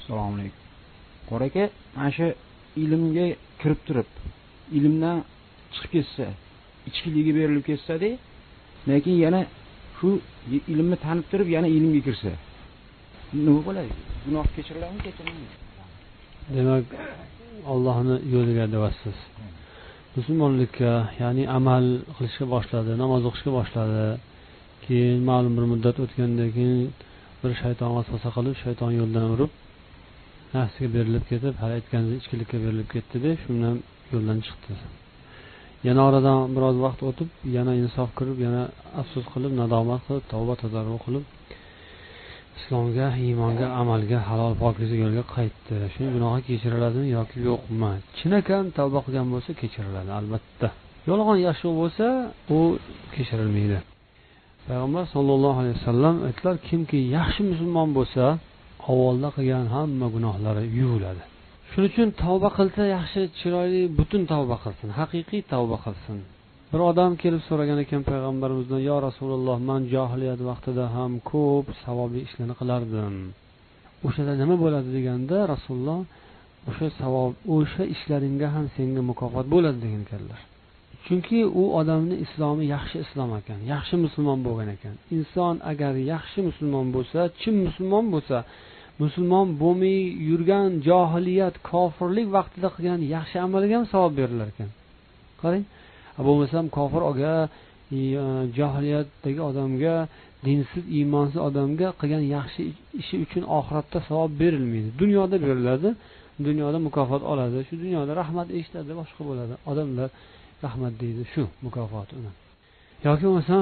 Assalomu alaykum. Qora aka, mana shu ilmga kirib turib, ilmdan chiqib ketsa, ichkiligiga berilib ketsa-da, lekin yana shu ilmni tanib turib, yana ilmga kirsa, nima bo'ladi? Gunoh kechiriladimi, kechirilmaydi? Demak, Allohning yo'liga davasiz. Musulmonlikka, ya'ni amal qilishga boshladi, namoz o'qishga boshladi. Keyin ma'lum bir muddat o'tgandan keyin bir shayton vasvasa qilib, shayton yo'ldan urib, nafsiga berilib ketib, hali aytganingiz ichkilikka berilib ketdi-da, shundan yo'ldan chiqdi. Yana oradan biroz vaqt o'tib, yana insof kirib, yana afsus qilib, nadomat qilib, tavba tazarru qilib, islomga, iymonga, amalga, halol pokiza yo'lga qaytdi. Shuning gunohi kechiriladimi yoki yo'qmi? Chinakam tavba qilgan bo'lsa kechiriladi, albatta. Yolg'on yashiq bo'lsa, u kechirilmaydi. Payg'ambar sollallohu alayhi vasallam aytdilar, kimki yaxshi musulmon bo'lsa, avvalda qilgan hamma gunohlari yuviladi. Shuning uchun tavba qilsa, yaxshi, chiroyli, butun tavba qilsin, haqiqiy tavba qilsin. Bir odam kelib so'ragan ekan payg'ambarimizdan, "Ya Rasululloh, men jahiliyat vaqtida ham ko'p savobli ishlarni qilardim. O'shada nima bo'ladi?" deganda, Rasululloh o'sha savob, o'sha ishlaringga ham senga mukofot bo'ladi degan ekanlar. Chunki u odamning islomi yaxshi islom ekan, yaxshi musulmon bo'lgan ekan. Inson agar yaxshi musulmon bo'lsa, chin musulmon bo'lsa, musulmon bo'lmay yurgan jahiliyat, kofirlik vaqtida qilgan yaxshi amaliga ham savob berilar ekan. Qarang, bo'lmasam kofir oga, jahiliyatdagi odamga, dinsiz, iymonsiz odamga qilgan yaxshi ishi uchun oxiratda savob berilmaydi. Dunyoda beriladi, dunyoda mukofot oladi. Shu dunyoda rahmat eshitadi, boshqa bo'ladi. Odamlar rahmat deydi, shu mukofot uni. Yoki bo'lmasa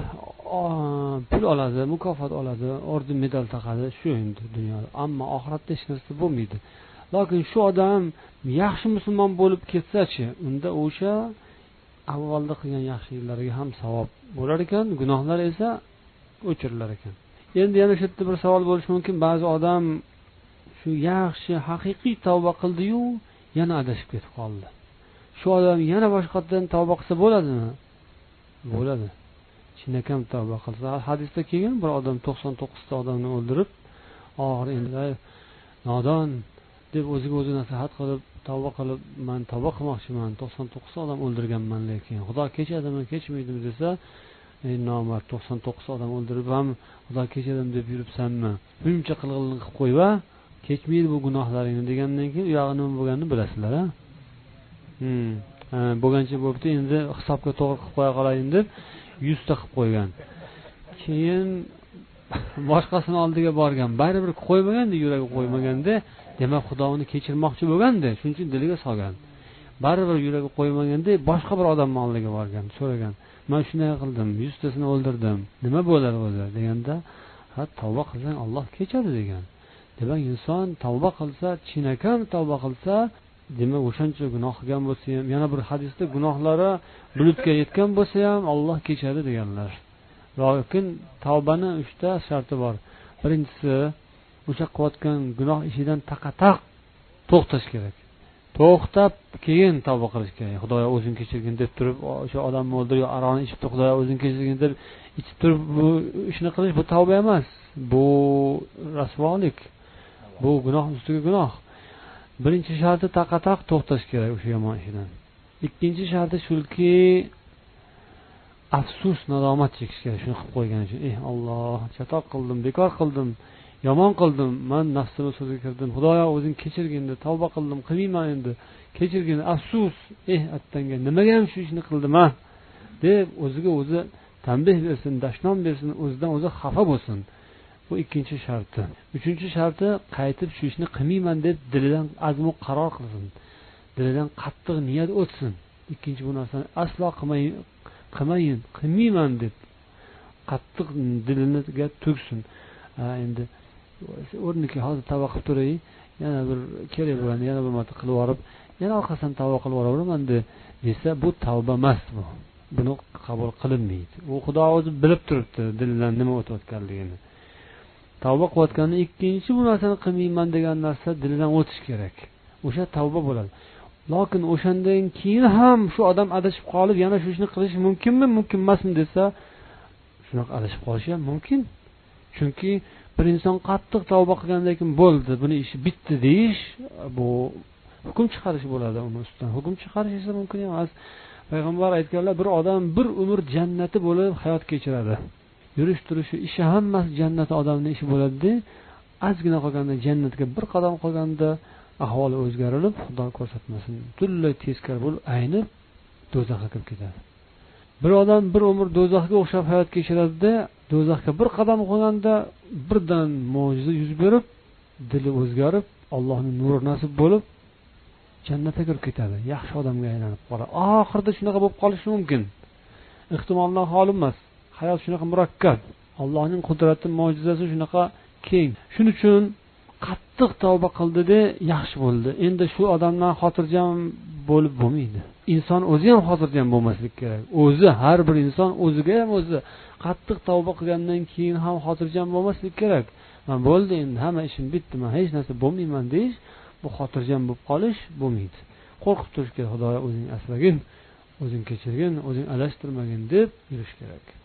pul oladi, mukofot oladi, orden medal taqadi, shu endi dunyoda. Ammo oxiratda hech narsa bo'lmaydi. Lekin shu odam yaxshi musulmon bo'lib ketsa-chi, unda o'sha avvalda qilgan yaxshiliklariga ham savob bo'lar ekan, gunohlar esa o'chirilar ekan. Endi yana shu yerda bir savol bo'lishi mumkin. Ba'zi odam shu yaxshi, haqiqiy tavba qildi-yu, yana adashib ketib qoldi. Shu odam yana boshqadan tavba qilsa bo'ladimi? Bo'ladi. Chinakam tavba qilsa, hadisda kelgan bir odam 99 ta odamni o'ldirib, oxir endi nodon deb o'ziga o'zi nasihat qilib, tavba qilib, men tavba qilmoqchiman, 99 ta odam o'ldirganman, lekin Xudo kechadimi, kechmaydimi desa, ey nomard, 99 odam o'ldirib ham Xudo kechadim deb yuribsanmi? Buncha qilg'inlik qilib qo'yva, kechmaydi bu gunohlaringni degandan keyin u yog'i nima bo'lganini bilasizlar, ha? Bo'lgancha bo'pti, endi hisobga to'g'ri qilib qo'ya qolayin deb 100 ta qilib qo'ygan. Keyin boshqasini oldiga borgan, baribir qo'ymaganda, yuragi qo'ymaganda, demak Xudo uni kechirmoqchi bo'lganda, shuning uchun diliga solgan. Baribir yuragi qo'ymaganda, boshqa bir odamning oldiga borgan, so'ragan. "Men shunday qildim, 100 tasini o'ldirdim. Nima bo'ladi o'zi?" deganda, "Ha, tavba qilsang Alloh kechadi" degan. Demak, inson tavba qilsa, chinakam tavba qilsa, demak o'shancha gunoh qilgan bo'lsa ham, yana bir hadisda gunohlari bulutga yetgan bo'lsa ham Alloh kechadi deganlar. Lekin tavbaning 3 ta sharti bor. Birinchisi, o'sha qilayotgan gunoh ishidan taqataq to'xtash kerak. To'xtab keyin tavba qilish kerak. Xudoya o'zing kechirgin deb turib, o'sha odamni o'ldirib, aroni ichib, Xudoya o'zing kechirgin deb ichib turib bu ishni qilish bu tavba emas. Bu rasvolik. Bu gunoh ustiga gunoh. Birinchi sharti taqataq to'xtash kerak o'sha yomon ishdan. Ikkinchi sharti shuki, afsus, nadomat chekish kerak shuni qilib qo'ygan uchun. Alloh, chatoq qildim, bekor qildim, yomon qildim, men nafsimga so'zga kirdim. Xudoya o'zing kechirgin deb tavba qildim, qilmayman endi. Kechirgin, afsus, attanga nimaga ham shu ishni qildim, ha? deb o'ziga o'zi tanbeh bersin, dashnom bersin, o'zidan o'zi xafa bo'lsin. Bu ikkinchi sharti. Uchinchi sharti, qaytib shu ishni qilmayman deb dilidan azmu qaror qilsin. Dilidan qattiq niyat o'tsin. Ikkinchi bu narsani aslo qilmayman deb qattiq diliga to'ksin. Endi o'rniki hozir tavba qilib turay, yana bir kerak bo'lganda yana bir marta qilib yorib, yana orqasidan tavba qilib yuraveraman desa, bu tavba emas bu. Buni qabul qilinmaydi. U Xudo o'zi bilib turibdi dilidan nima o'tayotganligini. Tavba qilayotganda ikkinchi bu narsani qilmayman degan narsa dilidan o'tish kerak. O'sha tavba bo'ladi. Lekin o'shandan keyin ham shu odam adashib qolib, yana shu ishni qilish mumkinmi, mumkin emasmi desa, shunaqa adashib qolishi ham mumkin. Chunki bir inson qattiq tavba qilgandan keyin bo'ldi, buni ishi bitdi deyish, bu hukm chiqarish bo'ladi. Uni ustidan hukm chiqarish esa mumkin emas. Payg'ambar aytganlar, bir odam bir umr jannati bo'lib hayot kechiradi. Yurish turishi, ishi hammasi jannati odamning ishi bo'ladi. Ozgina qolganda jannatga bir qadam qolganda ahvoli o'zgarilib, Xudo ko'rsatmasin, butunlay teskari bo'lib aynib do'zaxga kirib ketadi. Bir odam bir umr do'zaxga o'xshab hayot kechiradi-da, do'zaxga bir qadam qo'yganda birdan mo'jiza yuz berib, dili o'zgarib, Allohning nuri nasib bo'lib jannatga kirib ketadi. Yaxshi odamga aylanib qoladi. Oxirida shunaqa bo'lib qolishi mumkin. Ehtimoldan xoli emas. Hayot shunaqa murakkab. Allohning qudrati, mo'jizasi shunaqa keng. Shuning uchun qattiq tavba qildi-da, yaxshi bo'ldi. Endi shu odamdan xotirjam bo'lib bo'lmaydi. Inson o'zi ham xotirjam bo'lmaslik kerak. O'zi, har bir inson o'ziga ham o'zi qattiq tavba qilgandan keyin ham xotirjam bo'lmaslik kerak. Men bo'ldi, endi hamma ishim bitdi, men hech narsa bo'lmayman deyish, bu xotirjam bo'lib qolish bo'lmaydi. Qo'rqib turish kerak, Xudoya o'zing asragin, o'zing kechirgin, o'zing adashtirmagin deb yurish kerak.